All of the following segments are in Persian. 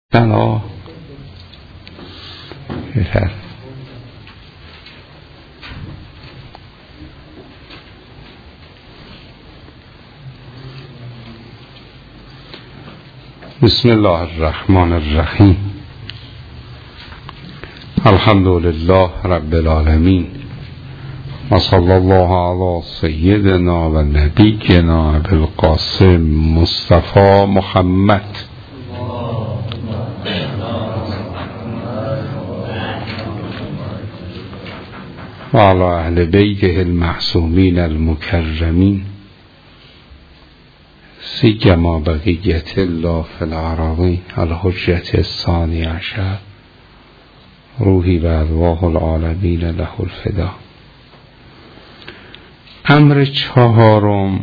سلام بهتر. بسم الله الرحمن الرحیم. الحمد لله رب العالمین و صلی الله علی سیدنا و نبینا ابی القاسم مصطفی محمد و علی اهل بیته المعصومین المکرمین سیما بقیت الله فی العراقین الحجة الثانی عشر روحی و ارواح العالمین له الفدا. امر چهارم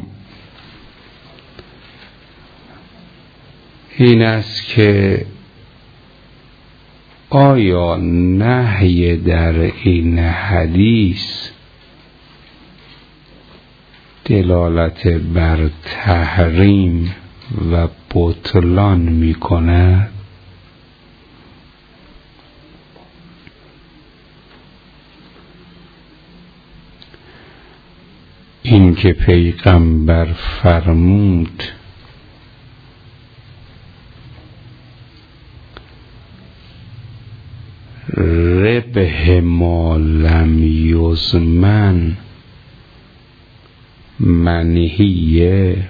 این است که آیا نهی در این حدیث دلالت بر تحریم و بطلان می کند؟ این که پیغمبر فرمود ربح ما لم یضمن منهیه،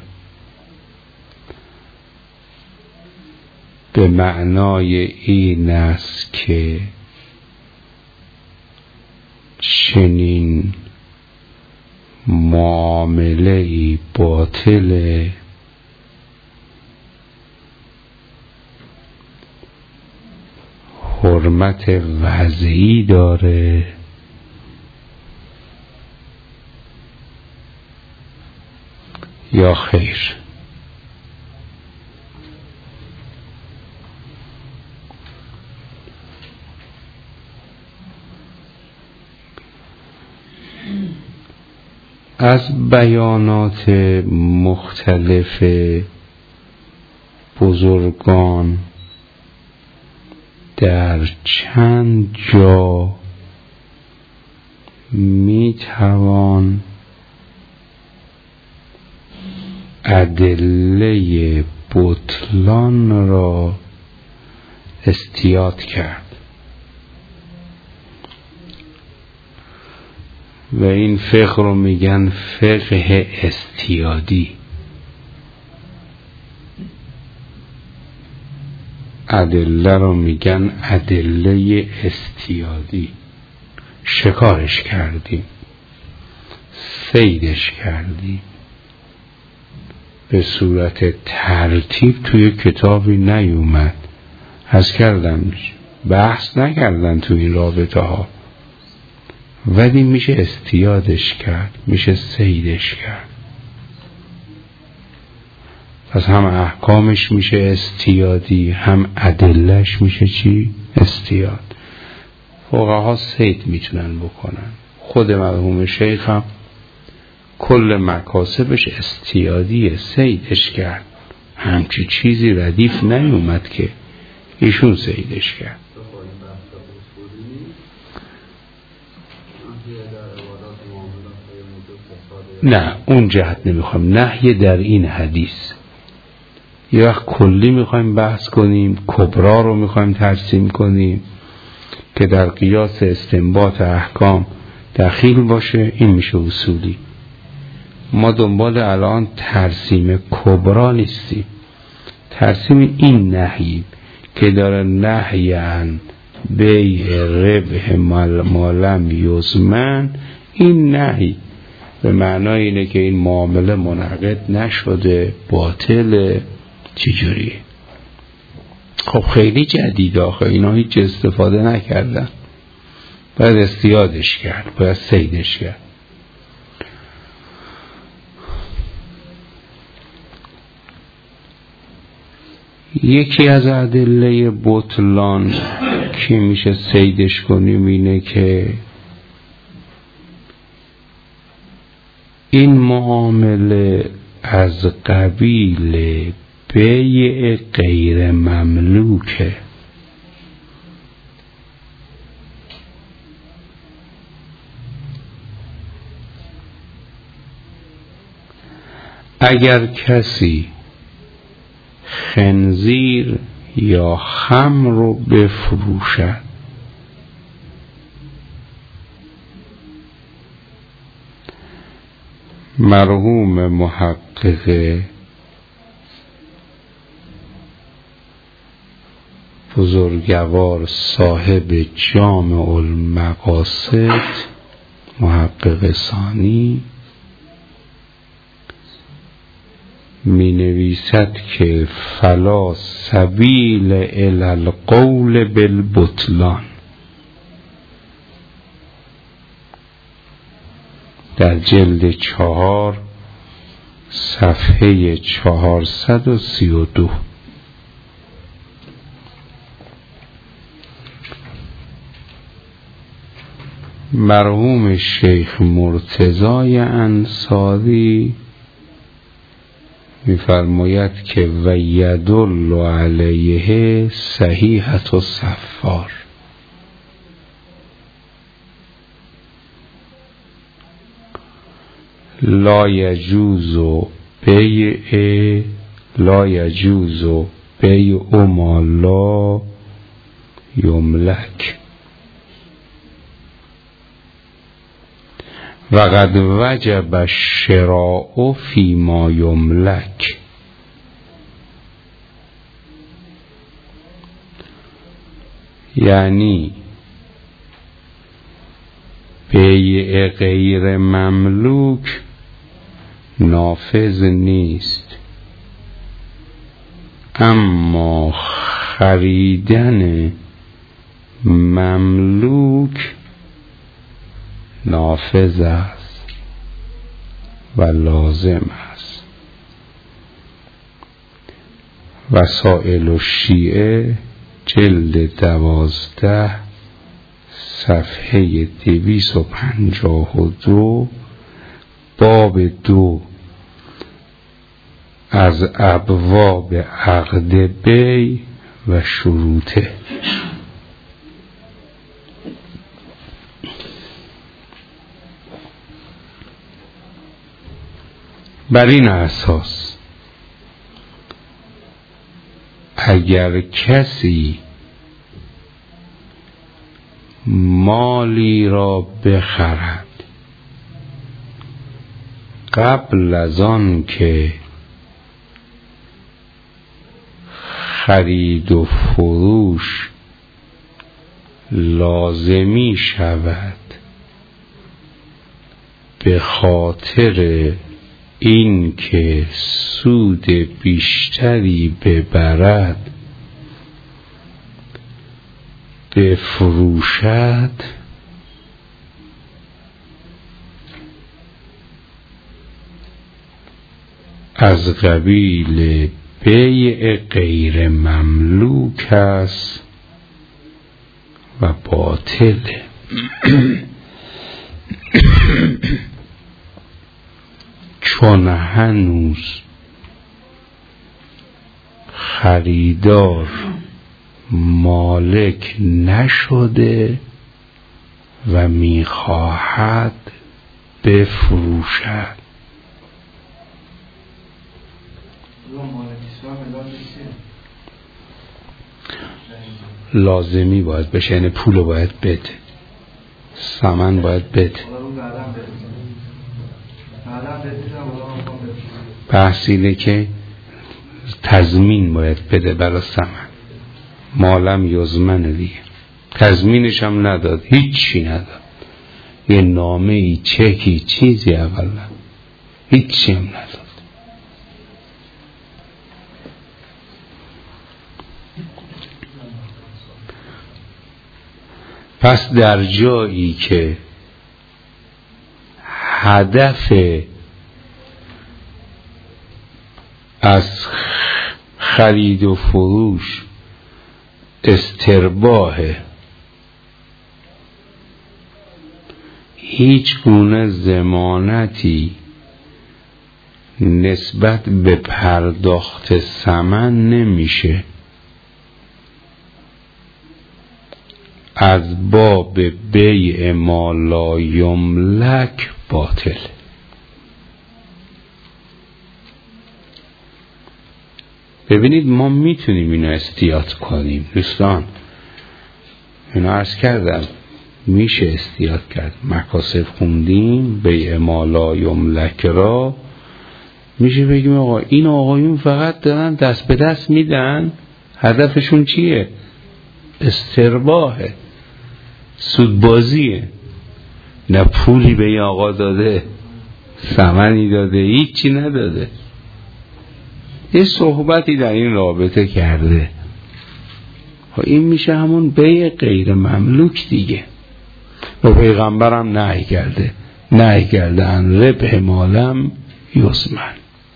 به معنای این است که چنین معامله باطله حرمت وضعی داره یا خیر؟ از بیانات مختلف بزرگان در چند جا میتوان ادله بطلان را استیاد کرد و این فقه رو میگن فقه استیادی. ادله رو میگن ادله استیادی. شکارش کردیم، صیدش کردیم، به صورت ترتیب توی کتابی نیومد. از کردم بحث نکردن توی این رابطه ها، ولی میشه استیادش کرد، میشه صیدش کرد. پس هم احکامش میشه استیادی، هم ادلهش میشه چی؟ استیاد. فقها صید میتونن بکنن. خود مرحوم شیخ هم کل مکاسبش استیادیه، صیدش کرد. همچی چیزی ردیف نیومد که ایشون صیدش کرد. نه اون جهت نمیخوایم، نهی در این حدیث. یه وقت کلی میخوایم بحث کنیم، کبرا رو میخوایم ترسیم کنیم که در قیاس استنباط احکام دخیل باشه، این میشه اصولی. ما دنبال الان ترسیم کبرا نیستیم، ترسیم این نهی که داره نهیان بیع ربح ما لم یضمن. این نهی به معنای اینه که این معامله منعقد نشده، باطله. چجوری؟ خب خیلی جدید آخه، اینا هیچ استفاده نکردن، باید استیادش کرد، باید صیدش کرد. یکی از ادله بطلان که میشه صیدش کنیم اینه که این معامله از قبیل بیع غیر مملوکه. اگر کسی خنزیر یا خمر رو بفروشد مرحوم محقق بزرگوار صاحب جامع المقاصد محقق ثانی می نویسد که فلا سبیل الی القول بالبطلان در جلد 4 صفحه 432. مرحوم شیخ مرتضی انصاری می‌فرماید که و یدل علیه صحیحة الصفار لا یجوز بیع ما لا یملک و قد وجب الشراء فی ما یملک. یعنی بیع غیر مملوک نافذ نیست، اما خریدن مملوک نافذ است و لازم است. وسائل الشیعه جلد 12 صفحه 252 باب 2 از ابواب عقد بیع و شروطه. بر این اساس اگر کسی مالی را بخرد قبل از آن که خرید و فروش لازمی شود به خاطر این که سود بیشتری ببرد بفروشد، از قبیل بیع غیر مملوک است و باطل. چون هنوز خریدار مالک نشده و میخواهد بفروشد. لازمی باید بشه، یعنی پول باید بده، ثمن باید بده. بحث اینه که تضمین باید بده برای ثمن، مالم یزمن دیگه. تضمینش هم نداد، هیچی نداد، یه نامه ای چکی چیزی اولا هیچی هم نداد. پس در جایی که هدف از خرید و فروش استرباحه، هیچ گونه ضمانتی نسبت به پرداخت ثمن نمیشه، از باب بیع ما لا یملک باطل. ببینید ما میتونیم اینو استیات کنیم دوستان، اینو عرض کردم میشه استیات کرد. مکاسب خوندیم بیع ما لا یملک را، میشه بگیم آقا این آقایون فقط دارن دست به دست میدن، هدفشون چیه؟ استرباحه، سودبازیه، نه پولی به این آقا داده، ثمنی داده، هیچی نداده. یه صحبتی در این رابطه کرده، این میشه همون بیع غیر مملوک دیگه. و پیغمبرم نهی کرده ان ربح مالم یزمن.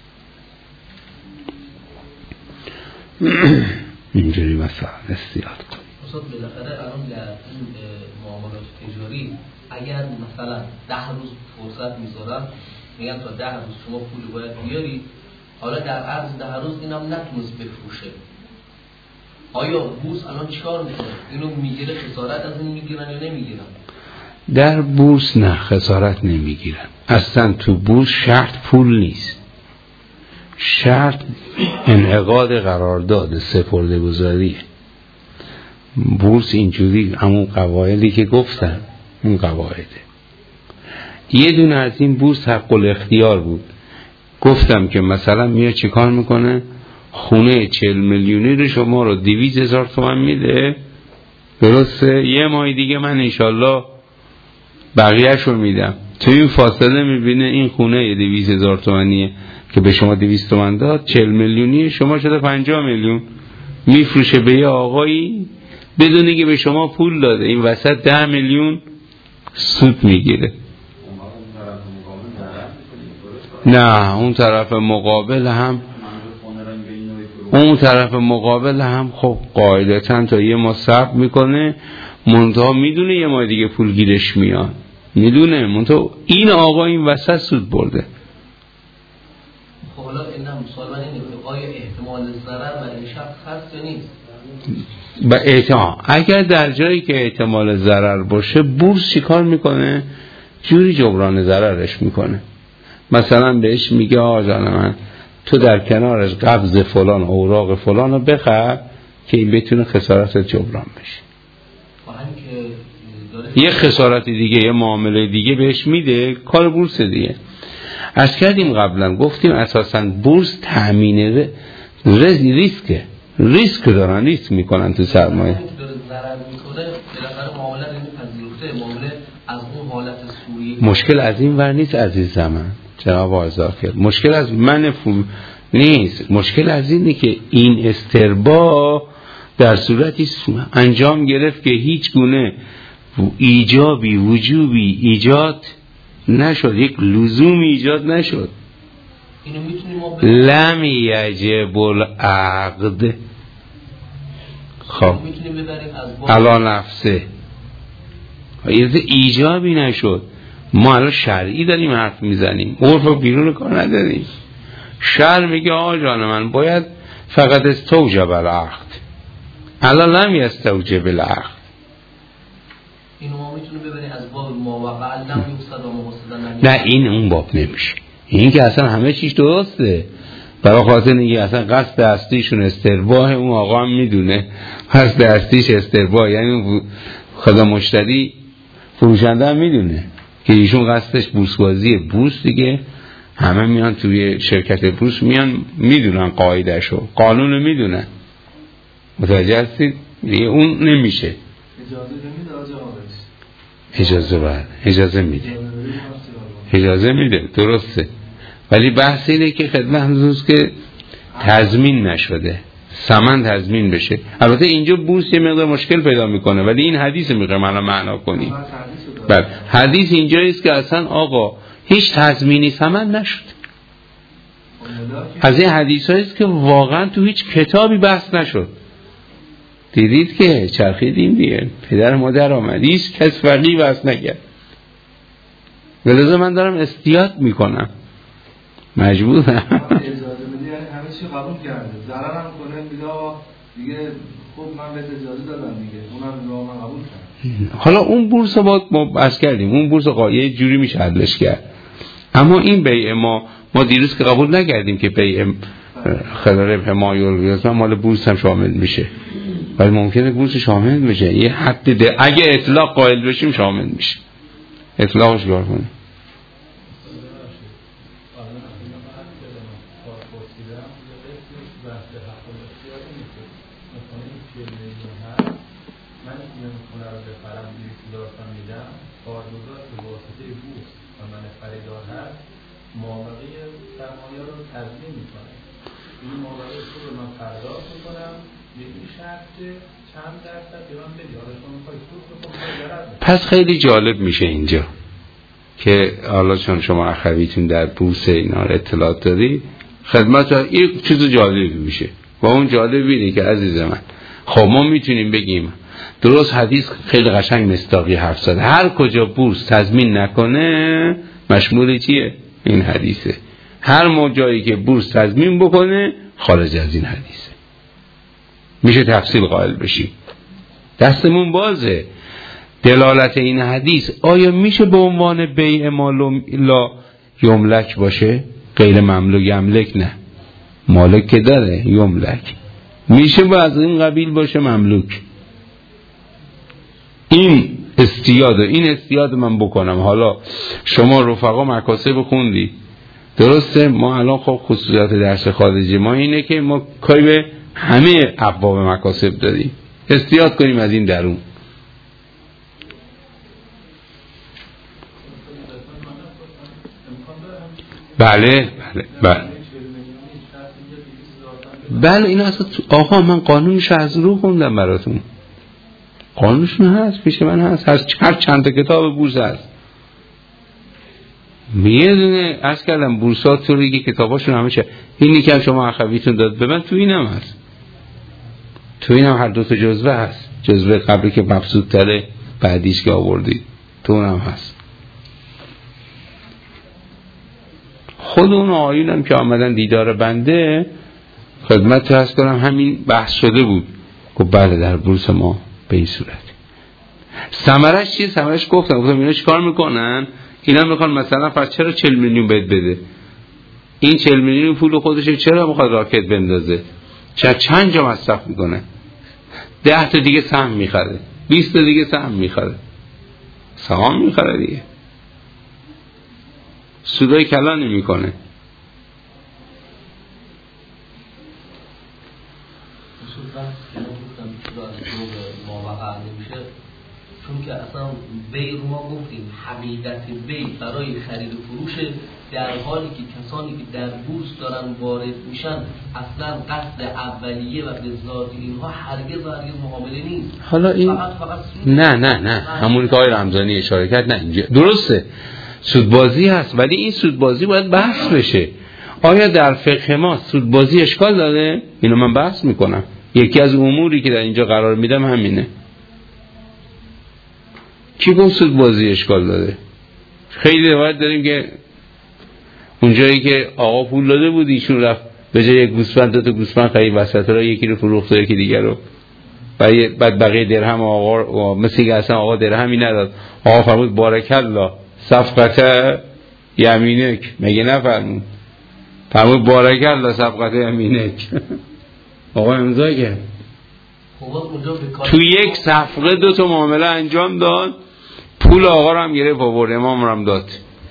اینجوری مثلا استیاد کن. استاد بالاخره الان در این معاملات تجاری اگر مثلا 10 روز فرصت میذارن، میگن تا 10 روز شما پول باید بیاری، حالا در عرض 10 روز اینم نتونست بفروشه، آیا بورس الان چیکار میکنه؟ اینو میگیره خسارت از این میگیرن یا نمیگیرن؟ در بورس نه، خسارت نمیگیرن. اصلا تو بورس شرط پول نیست، شرط انعقاد قرارداد سپرده‌گذاریه. بورس اینجوری همون قواعدی که گفتن، اون قواعده. یه دونه از این بورس حق الاختیار بود، گفتم که مثلا میاد چیکار میکنه؟ خونه 40 میلیونی رو شما رو 200,000 تومان میده، درسته؟ یه ماه دیگه من انشالله بقیه‌اش رو میدم. تو این فاصله میبینه این خونه 200,000 تومانیه که به شما 200 تومان داد، 40 میلیونی شما شده 50 میلیون، میفروشه به یه آقایی بدونی که به شما پول داده، این وسط 10 میلیون سود میگیره. نه اون طرف مقابل هم خب قاعدتاً تا یه ماه صبر میکنه، منتها میدونه یه ماه دیگه پول گیرش میاد، میدونه منتها این آقا این وسط سود برده. خب حالا این هم سوال من اینه که آیا احتمال ضرر برای این شخص هست یا نیست؟ اگر در جایی که احتمال ضرر باشه، بورس چیکار میکنه؟ جوری جبران ضررش میکنه. مثلا بهش میگه آقا جان من تو در کنارش قبض فلان اوراق فلان رو بخر که این بتونه خسارت جبران بشه. یه خسارت دیگه، یه معامله دیگه بهش میده، کار بورس دیگه. از کردیم قبلا، گفتیم اساساً بورس تأمین ریسک دارن، ریسک میکنن تو سرمایه. مشکل از این ور نیست عزیز من، جناب آزاکر، مشکل از من نیست، مشکل از اینه که این استربا در صورتی انجام گرفت که هیچ گونه ایجابی وجوبی ایجاد نشد، یک لزومی ایجاد نشد. لم یجب العقد. خب علا نفسه ایجابی نشد. ما الان شرعی داریم حرف میزنیم، عرف و بیرون کار نداریم. شرع میگه آقا جان من باید فقط استوجب العقد، الان لم یستوجب العقد. اینو ما میتونیم ببریم از باب ماوقع لم یقصد و مقصد. نه این اون باب نمیشه، این که اصلا همه چیش درسته، برای خاطر اینکه اصلا قصد اصلیشون استرباه، اون آقا هم میدونه قصد اصلیش استرباه، یعنی خدا مشتری فروشنده هم میدونه که ایشون قصدش بورسبازیه. بورس دیگه همه میان توی شرکت بورس میان میدونن قاعدهشو، قانونو میدونن، متوجه هستید؟ دیگه اون نمیشه. اجازه میده درسته، ولی بحث اینه که خدمت حضور که تضمین نشده، ثمن تضمین بشه. البته اینجا بورس یه مقدار مشکل پیدا میکنه، ولی این حدیث میگه معنا کنیم. بله حدیث اینجاییست که اصلا آقا هیچ تضمینی ثمن نشد. از این حدیثاییست که واقعا تو هیچ کتابی بحث نشد. دیدید که چرخیدیم دیگه، پدر مادر آمد، هیچ کس فقیه بحث نکرد. ولذا من دارم استیات میکنم، مجبورم. اجازه میدی یعنی همه چی قبول کرده، ضررم کنه دیگه خب من بهت اجازه دادم دیگه، اونم رو من قبول کردم. حالا اون بورس رو ما بحث کردیم، اون بورس یه جوری میشه حلش کرد، اما این بیع ما دیروز که قبول نکردیم که بیع خلال حمایل مال بورس هم شامل میشه، ولی ممکنه بورس شامل میشه، یه حد ده اگه اطلاق قائل بشیم شامل میشه. اطلاقش کار کنیم. پس خیلی جالب میشه اینجا که حالا چون شما اخویتون در بورس اینا اطلاعات داری، خدمت یک چیز جالبی میشه. و اون جالبی اینه که عزیز من، خب ما میتونیم بگیم درست حدیث خیلی قشنگ مصداقی حرف زد، هر کجا بورس تضمین نکنه مشمول چیه؟ این حدیثه. هر جایی که بورس تضمین بکنه خارج از این حدیثه. میشه تفصیل قائل بشیم. دستمون بازه. دلالت این حدیث آیا میشه به عنوان بیع ما لا یملک باشه؟ غیر مملوک یملک نه، مالک که داره یملک میشه با از این قبیل باشه مملوک. این استیاد من بکنم. حالا شما رفقا مکاسب خوندی درسته؟ ما الان خب خصوصیات درس خارجی ما اینه که ما کاری به همه ابواب مکاسب داریم، استیاد کنیم از این درون. بله این اصلا آقا من قانونش از رو خوندم براتون، قانونشون هست پیش من هست هر چند تا کتاب بورس هست. میدونه از کردم بورسات تو ریگی کتاباشون همه چه اینی که شما اخویتون داد به من تو اینم هست، تو اینم هر دو تا جزوه هست، جزوه قبلی که مبسوط تره بعدیش که آوردید تو اونم هست. خود اون آیونم که آمدن دیدار بنده خدمت هست کنم همین بحث شده بود که بله در بورس ما به این صورت. ثمرش چیه؟ ثمرش گفتم اینا چیکار میکنن؟ اینا میخوان مثلا فرض چرا 40 میلیون بهت بده، این 40 میلیون پول خودشه چرا میخواد راکت بندازه، چند جا مصرف میکنه، 10 تا دیگه سهم میخره، 20 تا دیگه سهم میخره، سهام میخره دیگه، سودای کلان نمیکنه. چون که اصلا بی رو ما گفتیم حقیقت بی برای خرید و فروش، در حالی که کسانی که در بورس دارن وارد میشن اصلا قصد اولیه و به ذات اینها هرگز معامله نیست. حالا این فقط نه همون که آقای رمضانی اشاره کرد، نه اینجا درسته سودبازی هست، ولی این سودبازی باید بحث بشه. آیا در فقه ما سودبازی اشکال داره؟ اینو من بحث میکنم. یکی از اموری که در اینجا قرار میدم همینه. کی گفت سودبازی اشکال داره؟ خیلی روایت داریم که اونجایی که آقا پول داده بود ایشون رفت به جای یک گوسفند دو تا گوسفند خرید، وسط را یکی رو فروخت یکی دیگر رو، بعد بقیه درهم آقا مثل که اصلا آقا درهمی نداد. آقا فرمود بارک الله صفقت یمینک، مگه نفرمود؟ فرمود بارک الله صفقت یمینک. آقا امضا کرد. تو یک صفقه 2 تا معامله انجام داد، پول آقا رو هم گرفت آورد، امام رو هم داد.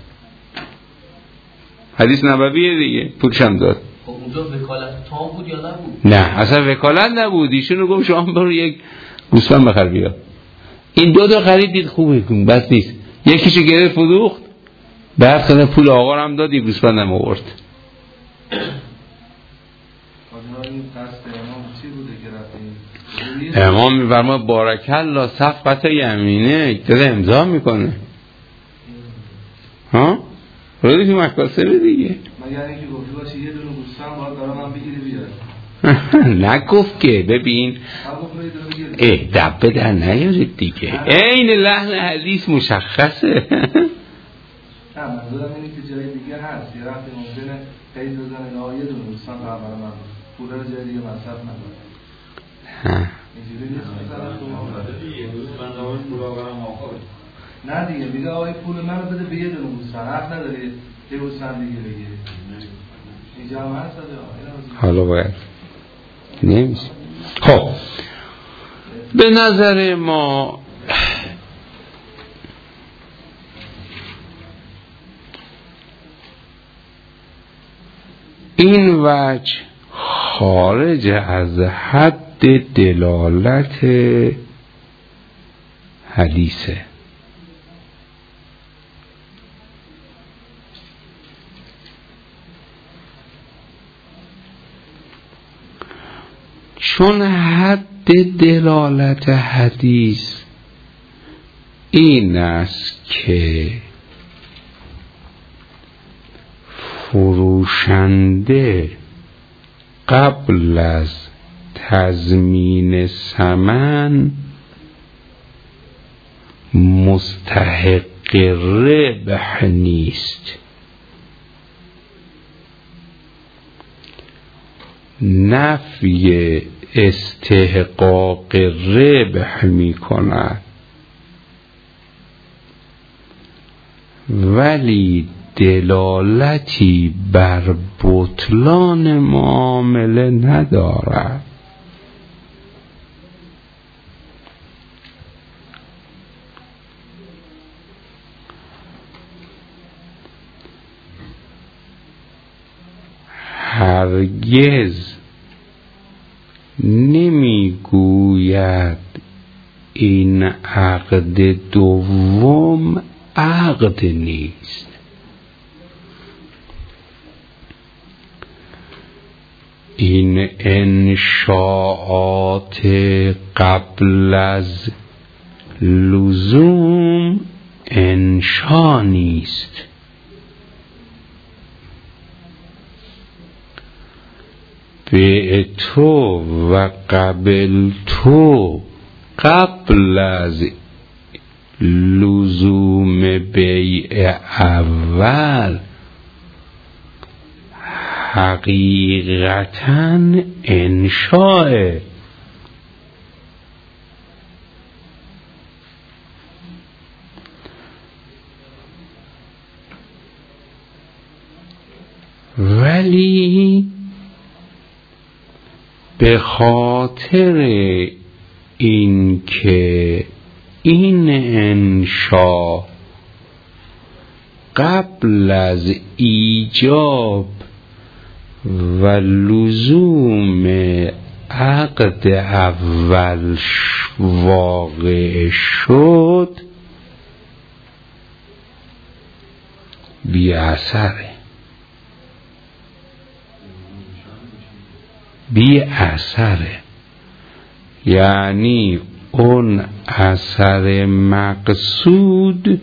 حدیث نبویه دیگه، پولش هم داد. خب اونجا وکالت تام بود یا نبود؟ نه اصلا وکالت نبود. ایشون رو گفت شما برو یک گوسفند بخر بیا. این 2 تا خرید دید خوبه کن بس نیست، یکیشو گرفت فروخت، بعد خود پول آقا رو هم داد، یک گوسفند هم آورد. امام میفرما بارک الله صفقت یمینه، داره امضا میکنه. ها؟ روی که مکاسبه دیگه. مگر اینکه گفته باشه یه دونه گوسفند باید برای من بگیری بیاد. نگفت که ببین دبه در نیارید دیگه، این لحن حدیث مشخصه. نه منظورم اینه که جای دیگه هست یه وقتی ممکنه قید بزنه یه دونه گوسفند برای من پول رو جای دیگه مصرف نکنه. نه دیگه میگه آقای پول منو بده به یه دونه گوسفند، حق نداری یه گوسفند دیگه بگیری. اینجا هست حالا باید نمیشه. خب به نظر ما این وجه خارج از حد دلالت حدیثه. چون حد دلالت حدیث این است که فروشنده قبل از تضمین ثمن مستحق ربح نیست، نفی استحقاق ربح می کند ولی دلالتی بر بطلان معامله ندارد. هرگز نمیگوید این عقد دوم عقد نیست. این انشاءات قبل از لزوم انشا نیست. به تو و قبل تو قبل از لزوم بیع اول حقیقتاً انشاء. ولی به خاطر این که این انشا قبل از ایجاب و لزوم عقد اول واقع شد بی اثره. بی اثره یعنی اون اثر مقصود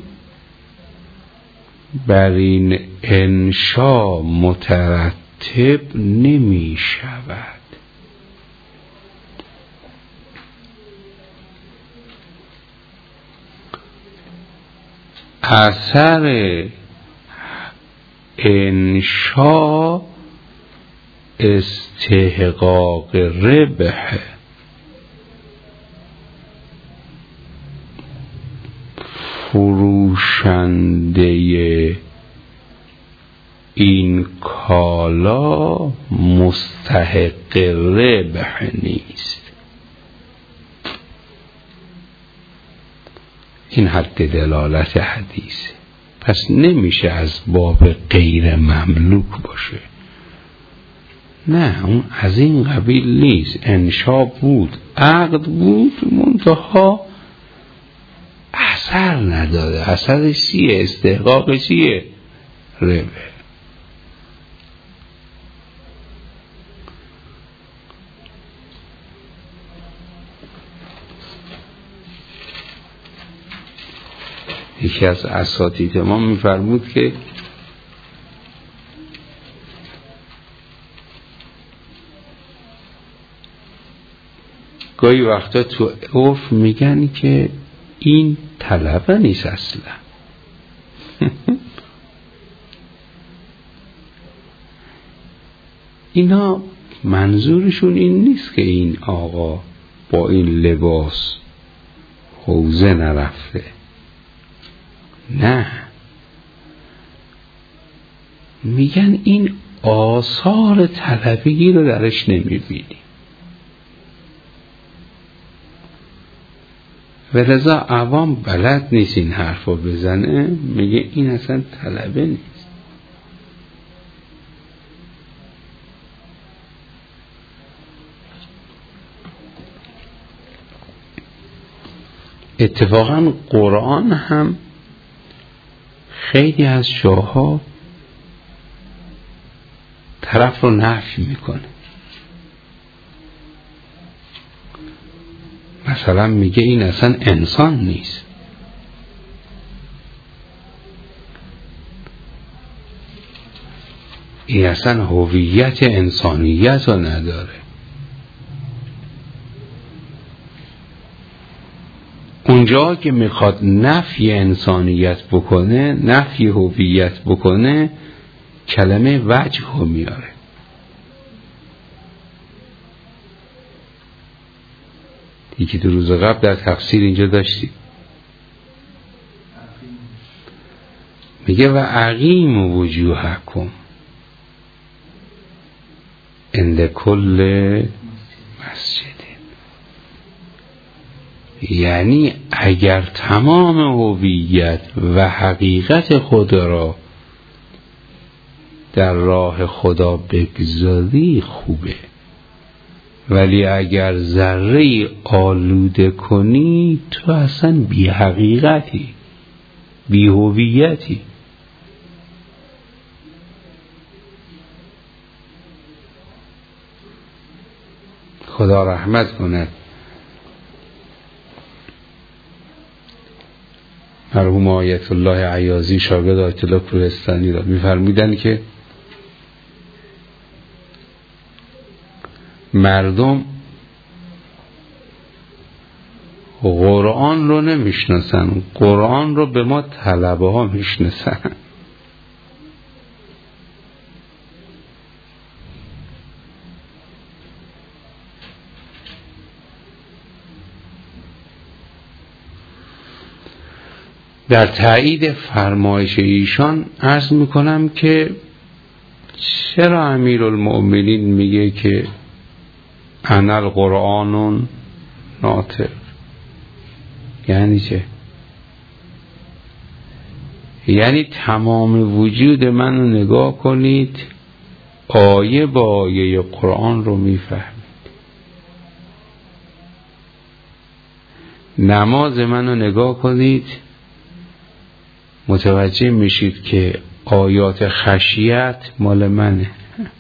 بر این انشا مترتب نمی شود. اثر انشا استحقاق ربح. فروشنده این کالا مستحق ربح نیست. این حد دلالت حدیثه. پس نمیشه از باب غیر مملوک باشه. نه، اون از این قبیل نیست. انشا بود، عقد بود، منتها اثر نداره. اثرش چیه؟ استحقاق چیه؟ ربح. یکی از اساتید ما میفرمود که گاهی وقتا تو عرف میگن که این طلبه نیست اصلا. اینا منظورشون این نیست که این آقا با این لباس حوزه نرفته. نه، میگن این آثار طلبگی رو درش نمیبینیم. و لذا عوام بلد نیست این حرف رو بزنه، میگه این اصلا طلبه نیست. اتفاقا قرآن هم خیلی از جاها طرف رو نفی میکنه. مثلا میگه این اصلا انسان نیست. این اصلا هویت انسانیت رو نداره. اونجا که میخواد نفی انسانیت بکنه، نفی هویت بکنه، کلمه وجه رو میاره. یکی دو روز قبل در تفسیر اینجا داشتیم، میگه و اقیم وجوهکم عند کل مسجد. یعنی اگر تمام هویت و حقیقت خود را در راه خدا بگذاری خوبه، ولی اگر ذره آلوده کنی تو اصلا بی حقیقتی، بی هویتی. خدا رحمت کند مرحوم آیت الله عیاضی شاگرد آیت الله کوهستانی را می‌فرمودند که مردم قرآن رو نمیشناسن، قرآن رو به ما طلبه ها میشناسن. در تایید فرمایش ایشان عرض میکنم که چرا امیرالمؤمنین میگه که انا القرآن ناطق؟ یعنی چه؟ یعنی تمام وجود منو نگاه کنید، آیه با آیه قرآن رو میفهمید. نماز منو نگاه کنید، متوجه میشید که آیات خشیت مال منه.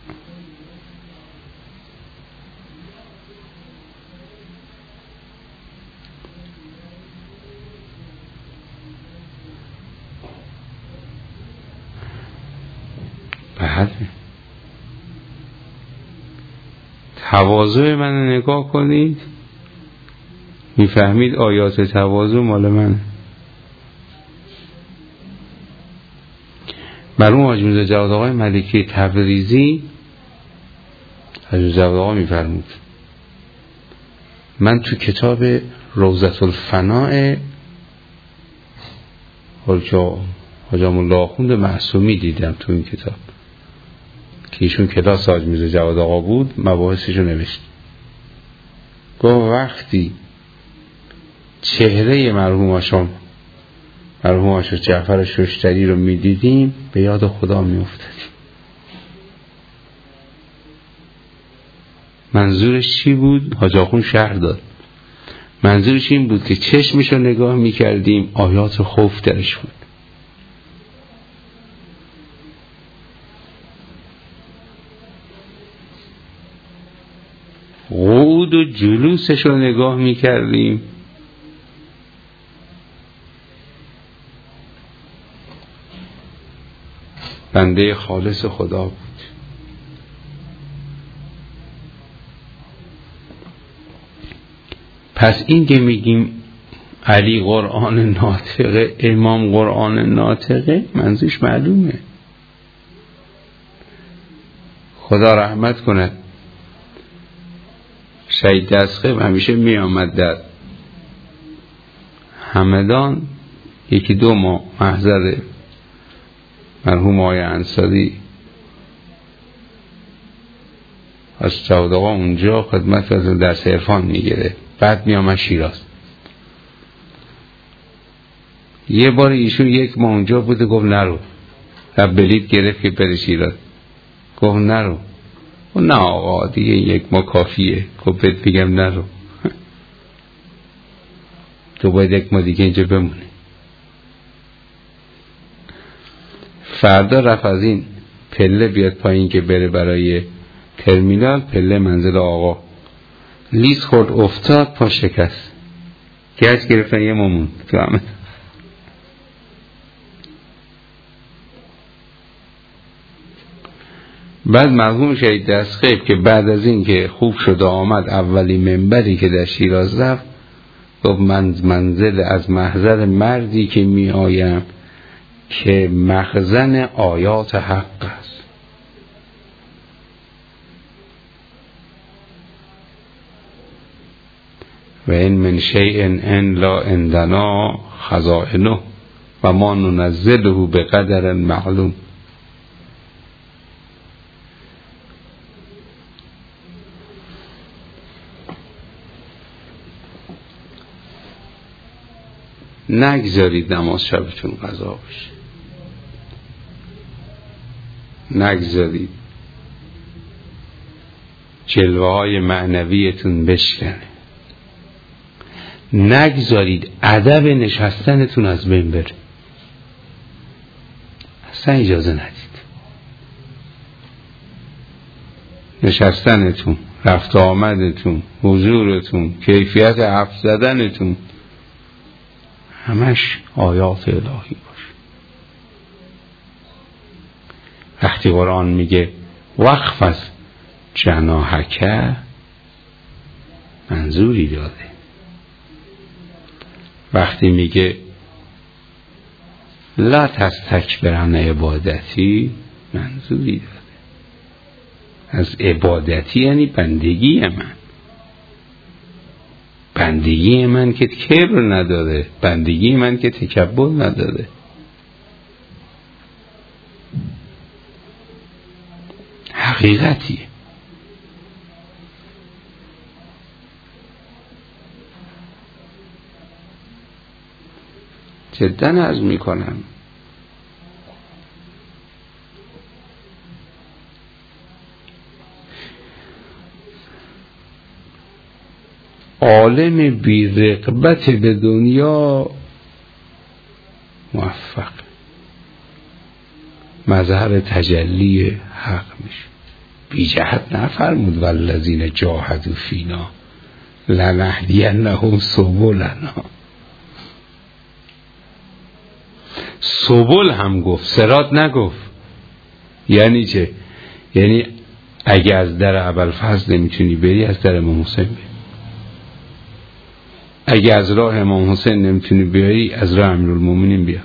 بعد تواضع منو نگاه کنید، میفهمید آیات تواضع مال منه. مرحوم حاجی میرزا جواد آقای ملکی تبریزی، حاجی جواد آقا میفرمود من تو کتاب روضة الفناء حاجام الله آخوند معصومی دیدم تو این کتاب که ایشون کلاس حاجی میرزا جواد آقا بود، مباحثشو نوشت. گفت وقتی چهره مرحوم آشا جعفر ششتری رو میدیدیم به یاد خدا میافتادیم. منظورش چی بود؟ حاج آخوند شرح داد. منظورش این بود که چشمش رو نگاه میکردیم آیات خوف درش بود. قعود و جلوسش رو نگاه میکردیم بنده خالص خدا بود. پس این که میگیم علی قرآن ناطقه، امام قرآن ناطقه، منظورش معلومه. خدا رحمت کند شهید دستخیل همیشه می آمد در همدان یکی دو ماه محضر مرحوم آقای انصاری از جواد آقا اونجا خدمت از درس عرفان میگیره، بعد میامد شیراز. یه بار ایشون یک ماه اونجا بوده، گفت نرو، بلیط گرفت که بره شیراز، گفت نرو. نه آقا دیگه یک ماه کافیه. گفت بهت بگم نرو، تو باید یک ماه دیگه اینجا بمونی. فردا رفت از این پله بیاد پایین که بره برای ترمینال، پله منزل آقا لیز خورد افتاد، پا شکست، گچ گرفتن، یه مامون تو همه. بعد مرحوم شهید دستخیب که بعد از این که خوب شد آمد اولی منبری که در شیراز رفت، گفت من منزل از محضر مردی که می آیم که مخزن آیات حق است. و این من شیء ان لا عندنا خزائنه و ما ننزله به قدر معلوم. نگذارید نماز شبتون قضا بشه، نگذارید جلوه های معنویتون بشکنه، نگذارید ادب نشستنتون از بین بره، اصلا اجازه ندید. نشستنتون، رفت آمدتون، حضورتون، کیفیت حرف زدنتون همش آیات الهی باشه. وقتی قرآن میگه وخفض جناحک، منظوری داده. وقتی میگه لا تستکبرن عبادتی، منظوری داده. از عبادتی یعنی بندگی من، بندگی من که کبر نداره، بندگی من که تکبر نداره. حقیقتیه. جدا عرض میکنم عالم بی رغبت به دنیا موفق، مظهر تجلی حق میشه. بی جهت نفرمود والذین جاهدوا فینا لنهدینهم سبلنا. سبل هم گفت، صراط نگفت. یعنی چه؟ یعنی اگه از در ابوالفضل نمیتونی بری، از در امام حسین بری. اگه از راه امام حسین نمیتونی بیایی، از راه امیرالمومنین بیا.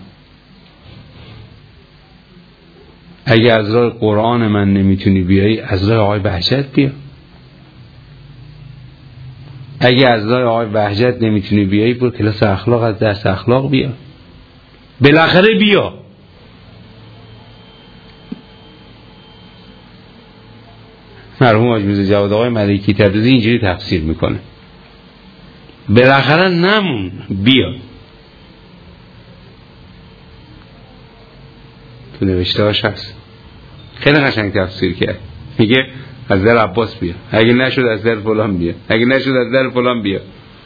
اگه از راه قرآن من نمیتونی بیایی، از راه آقای بهجت بیا. اگه از راه آقای بهجت نمیتونی بیایی، برو کلاس اخلاق، از درس اخلاق بیا. بالاخره بیا. مرحوم حاج میرزا جواد آقای ملکی تبریزی اینجوری تفسیر میکنه، بالاخره نمون، بیا. تو نوشته هاش هست، خیلی قشنگ تفسیر کرد. میگه از در عباس بیا، اگه نشد از در فلان بیا، اگه نشد از در فلان بیا.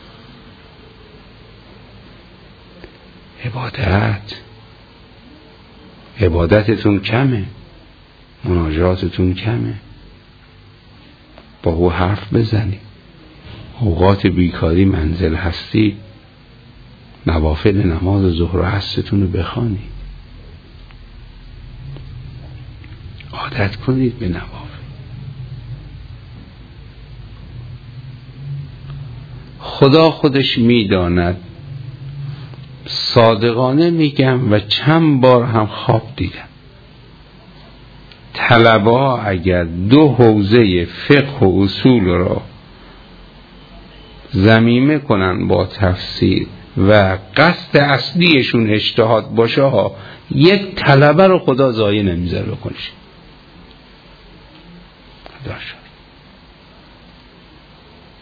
عبادتتون کمه، مناجاتتون کمه، با او حرف بزنی. اوقات بیکاری منزل هستی، نوافل نماز ظهر و عصرتون رو بخوانی، عادت کنید به نوافل. خدا خودش میداند، صادقانه میگم و چند بار هم خواب دیدم، طلبا اگر دو حوزه فقه و اصول را ضمیمه کنن با تفسیر و قصد اصلیشون اجتهاد باشه، یک طلبه رو خدا ضایع نمیذاره بکنش.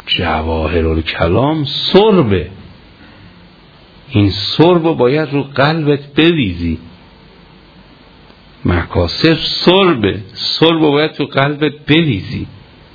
جواهرالکلام سربه. این سرب باید رو قلبت بریزی. مکاسب سربه، سرب باید تو قلبت بریزی.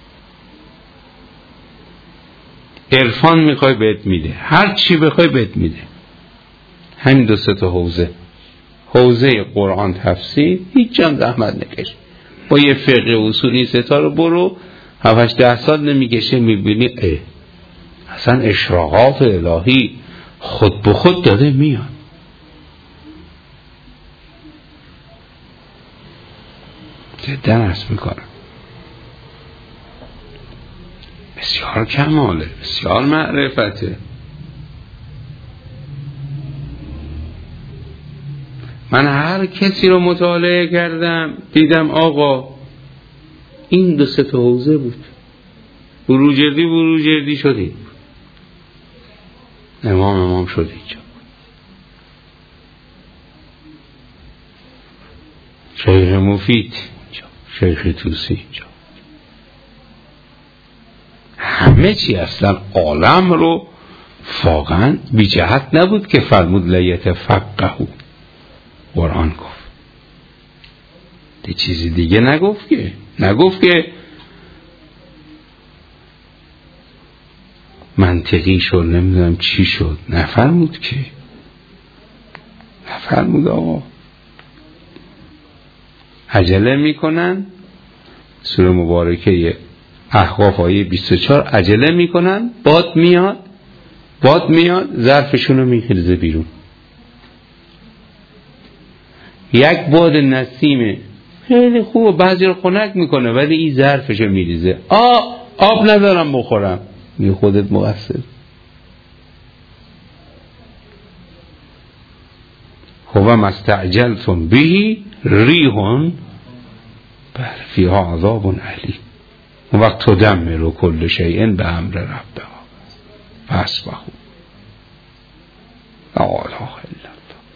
عرفان میخوای بهت میده، هر چی بخوای بهت میده. همین 2-3 تا حوزه قرآن تفسیر هیچ جام زحمت نکش، با یه فقه اصولی 3 تا رو برو، 7-8-10 سال نمیکشه میبینی اصلا اشراقات الهی خود به خود داده میاد. جدا عرض میکنم بسیار کماله، بسیار معرفته. من هر کسی رو مطالعه کردم دیدم آقا این 2-3 تا حوزه بود، بروجردی شدید، امام شدید، شیخ مفید، شیخ توسی، همه چی اصلا عالم رو واقعا بی جهت نبود که فرمود لیتفقهوا، قرآن گفت، دی چیزی دیگه نگفت که منطقی شد، نمیدونم چی شد، نفرمود آقا. عجله میکنن، سوره مبارکه احقاف آیه 24، عجله میکنن، باد میاد ظرفشون رو میریزه بیرون. یک باد نسیمه خیلی خوب، بعضی رو خنک میکنه ولی این ظرفشو میریزه. آب ندارم بخورم، میگه خودت مقصر. هو ما استعجلتم به ریح فیها عذاب علیم وقت تدمر کل شیء بامر ربها فاصبحوا لا اله الا الله.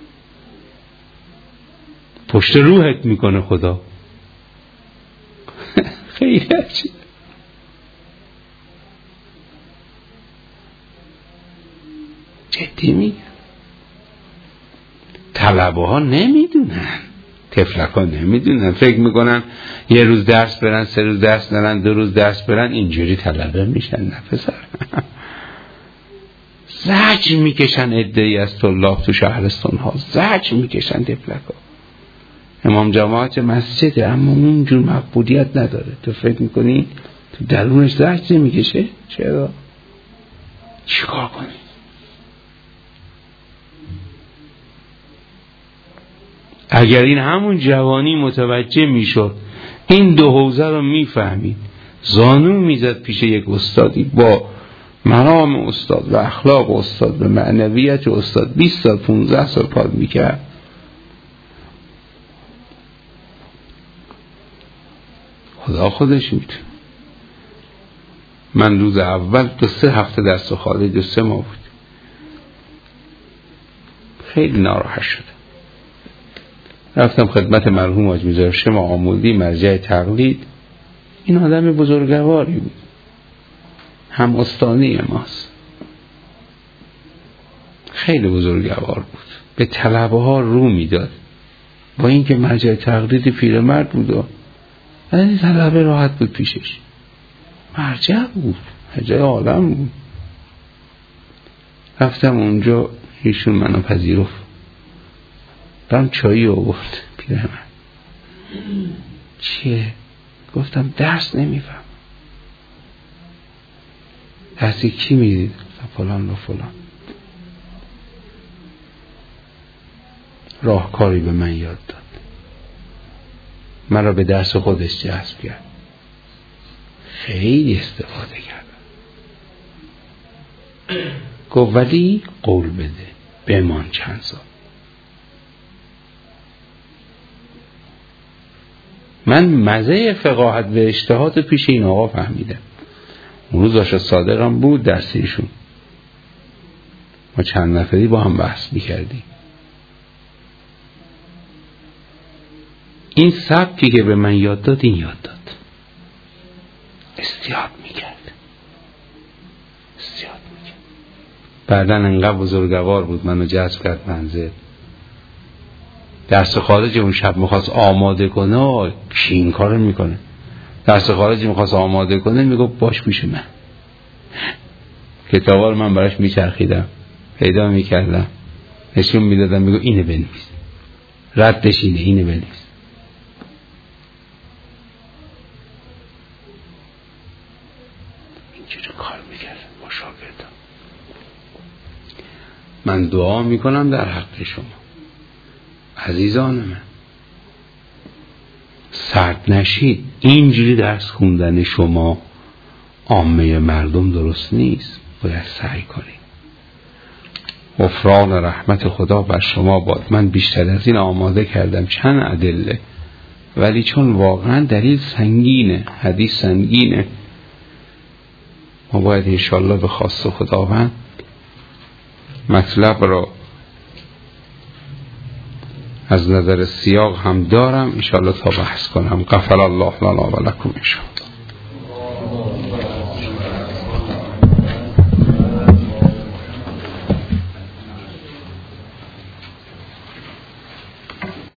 پشت روحت میکنه خدا. خیلی عجیب. جدی میگم. طلبه ها نمیدونن، تفلک ها نمیدونن، فکر میکنن یه روز درس برن، 3 روز درس نرن، 2 روز درس برن اینجوری طلبه میشن. نه پسر. زجر میکشن عده‌ای از طلاب تو شهرستان ها، زجر میکشن تفلک ها. امام جماعت مسجده اما اونجور مقبولیت نداره. تو فکر میکنی تو درونش زجر نمیکشه؟ چرا؟ چیکار کنی؟ اگر این همون جوانی متوجه میشد، این 2 حوزه رو میفهمید، زانو میزد پیش یک استادی با مرام استاد و اخلاق استاد و معنویت استاد، 20 سال 15 سال کار میکرد، خدا خودش میتونه. من روز اول 2-3 هفته درس خارج 2-3 ماه بود، خیلی ناراحت شدم. رفتم خدمت مرحوم حاج میرزا هاشم آمودی، مرجع تقلید. این آدم بزرگواری بود، هم استانی ماست، خیلی بزرگوار بود، به طلبه ها رو میداد، با اینکه مرجع تقلید پیرمرد بود ولی طلبه راحت بود پیشش. مرجع بود، مرجع عالم بود. رفتم اونجا، ایشون منو پذیرفت، دم چایی آورد پیرمرد. چیه؟ گفتم درس نمیفهم. درسی کی میدید؟ فلان و فلان. راهکاری به من یاد داد، من را به درس خودش جذب کرد، خیلی استفاده کردم. گفت ولی قول بده بمان چند سال. من مزه فقاهت به اجتهاد پیش این آقا فهمیدم. اون روز آشا صادقم بود درسیشون، ما چند نفری با هم بحث میکردیم. این سبکی که به من یاد داد، این یاد داد، استیاب میکرد. بعدن انقدر بزرگوار بود منو جذب کرد منزل. درس خارجی اون شب میخواست آماده کنه، کی این کارو میکنه؟ درس خارجی میخواست آماده کنه، میگو باش پیش من. کتابا رو من براش میچرخیدم، پیدا میکردم، نشون میدادم، میگو اینو بنویس، ردش اینه بنویس. اینجوری کار میکرد مشاگردم. من دعا میکنم در حق شما عزیزان من، سرد نشید. اینجوری درس خوندن شما عامه مردم درست نیست، باید سعی کنید. غفران رحمت خدا بر شما باد. من بیشتر از این آماده کردم چند ادله، ولی چون واقعا دلیل سنگینه، حدیث سنگینه، ما باید انشالله به خواست خداوند مطلب را از نظر سیاق هم دارم انشالله تا بحث کنم. غفر الله لنا و لکم انشالله.